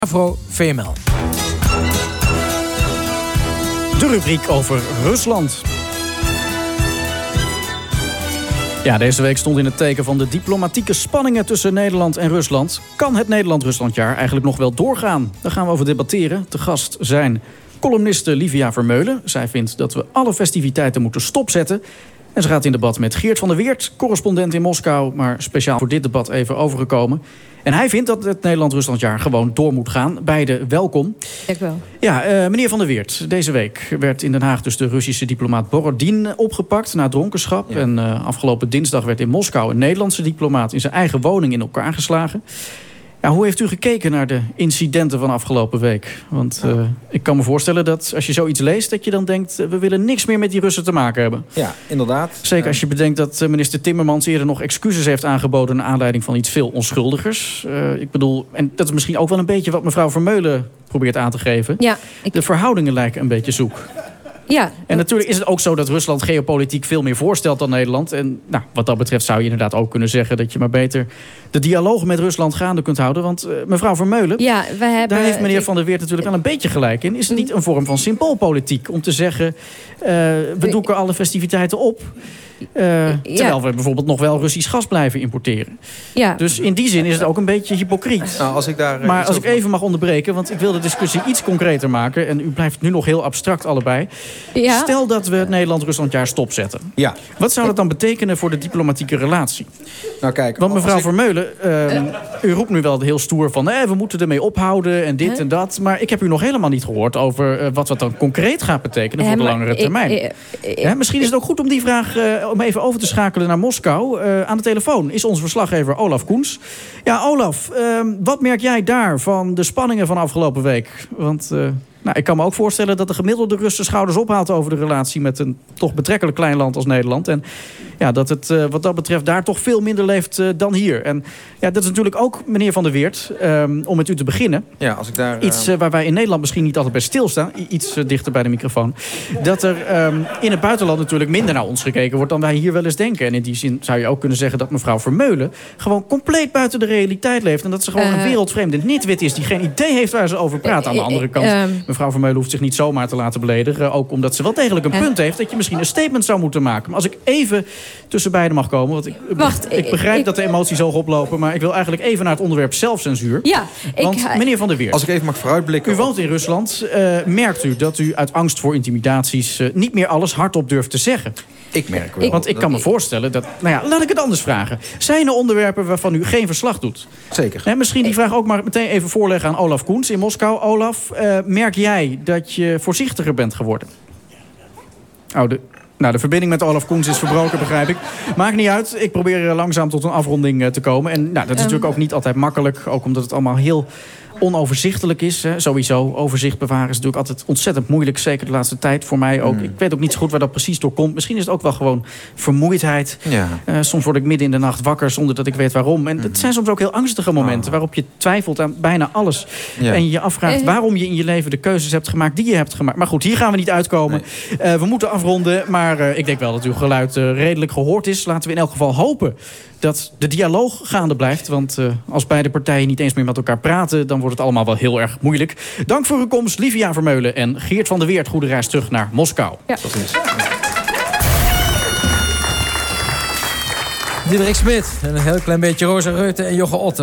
Avro-VML. De rubriek over Rusland. Ja, deze week stond in het teken van de diplomatieke spanningen tussen Nederland en Rusland. Kan het Nederland-Ruslandjaar eigenlijk nog wel doorgaan? Daar gaan we over debatteren. Te gast zijn columniste Livia Vermeulen. Zij vindt dat we alle festiviteiten moeten stopzetten. En ze gaat in debat met Geert van der Weert, correspondent in Moskou, maar speciaal voor dit debat even overgekomen. En hij vindt dat het Nederland-Ruslandjaar gewoon door moet gaan. Beide welkom. Dank wel. Ja, meneer van der Weert, deze week werd in Den Haag dus de Russische diplomaat Borodin opgepakt na dronkenschap. Ja. En afgelopen dinsdag werd in Moskou een Nederlandse diplomaat in zijn eigen woning in elkaar geslagen. Ja, hoe heeft u gekeken naar de incidenten van afgelopen week? Want ik kan me voorstellen dat als je zoiets leest, dat je dan denkt, we willen niks meer met die Russen te maken hebben. Ja, inderdaad. Zeker als je bedenkt dat minister Timmermans eerder nog excuses heeft aangeboden naar aanleiding van iets veel onschuldigers. Ik bedoel, en dat is misschien ook wel een beetje wat mevrouw Vermeulen probeert aan te geven. Ja, De verhoudingen lijken een beetje zoek. Ja. En natuurlijk is het ook zo dat Rusland geopolitiek veel meer voorstelt dan Nederland. En nou, wat dat betreft zou je inderdaad ook kunnen zeggen dat je maar beter de dialoog met Rusland gaande kunt houden. Want mevrouw Vermeulen, ja, daar heeft meneer Van der Weert natuurlijk wel een beetje gelijk in. Is het niet een vorm van symboolpolitiek om te zeggen, we doeken alle festiviteiten op, terwijl we bijvoorbeeld nog wel Russisch gas blijven importeren. Ja. Dus in die zin is het ook een beetje hypocriet. Nou, als ik even mag onderbreken, want ik wil de discussie iets concreter maken. En u blijft nu nog heel abstract allebei. Ja. Stel dat we het Nederland-Ruslandjaar stopzetten. Ja. Wat zou dat dan betekenen voor de diplomatieke relatie? Nou, kijk, want mevrouw Vermeulen, u roept nu wel heel stoer van, we moeten ermee ophouden en dit en dat. Maar ik heb u nog helemaal niet gehoord over wat dan concreet gaat betekenen voor de langere termijn. Misschien is het ook goed om die vraag, om even over te schakelen naar Moskou. Aan de telefoon is onze verslaggever Olaf Koens. Ja, Olaf, wat merk jij daar van de spanningen van afgelopen week? Want ik kan me ook voorstellen dat de gemiddelde Russen schouders ophaalt over de relatie met een toch betrekkelijk klein land als Nederland. En ja, dat het wat dat betreft daar toch veel minder leeft dan hier. En ja, dat is natuurlijk ook, meneer Van der Weert, om met u te beginnen. Ja, als ik daar, iets waar wij in Nederland misschien niet altijd bij stilstaan. Iets dichter bij de microfoon. Dat er in het buitenland natuurlijk minder naar ons gekeken wordt dan wij hier wel eens denken. En in die zin zou je ook kunnen zeggen dat mevrouw Vermeulen gewoon compleet buiten de realiteit leeft. En dat ze gewoon een wereldvreemde nitwit is die geen idee heeft waar ze over praat. Aan de andere kant, mevrouw Vermeulen hoeft zich niet zomaar te laten beledigen. Ook omdat ze wel degelijk een punt heeft dat je misschien een statement zou moeten maken. Maar als ik even tussen beiden mag komen. Want ik begrijp dat de emoties hoog oplopen. Maar ik wil eigenlijk even naar het onderwerp zelfcensuur. Ja, want meneer Van der Weert, als ik even mag vooruitblikken. U woont in Rusland. Merkt u dat u uit angst voor intimidaties niet meer alles hardop durft te zeggen? Ik merk wel. Want ik kan me voorstellen dat, laat ik het anders vragen. Zijn er onderwerpen waarvan u geen verslag doet? Zeker. Misschien die vraag ook maar meteen even voorleggen aan Olaf Koens in Moskou. Olaf, merk jij dat je voorzichtiger bent geworden? De verbinding met Olaf Koens is verbroken, begrijp ik. Maakt niet uit. Ik probeer langzaam tot een afronding te komen. En dat is natuurlijk ook niet altijd makkelijk. Ook omdat het allemaal heel onoverzichtelijk is. Sowieso, overzicht bewaren is natuurlijk altijd ontzettend moeilijk. Zeker de laatste tijd voor mij ook. Ik weet ook niet zo goed waar dat precies door komt. Misschien is het ook wel gewoon vermoeidheid. Ja. Soms word ik midden in de nacht wakker zonder dat ik weet waarom. En het zijn soms ook heel angstige momenten waarop je twijfelt aan bijna alles. Ja. En je afvraagt waarom je in je leven de keuzes hebt gemaakt die je hebt gemaakt. Maar goed, hier gaan we niet uitkomen. Nee. We moeten afronden. Maar ik denk wel dat uw geluid redelijk gehoord is. Laten we in elk geval hopen dat de dialoog gaande blijft. Want als beide partijen niet eens meer met elkaar praten, dan wordt het allemaal wel heel erg moeilijk. Dank voor uw komst, Livia Vermeulen en Geert van der Weert. Goede reis terug naar Moskou. Ja. Tot ziens. Diederik Smit en een heel klein beetje Rosa Rutte en Jochem Otten.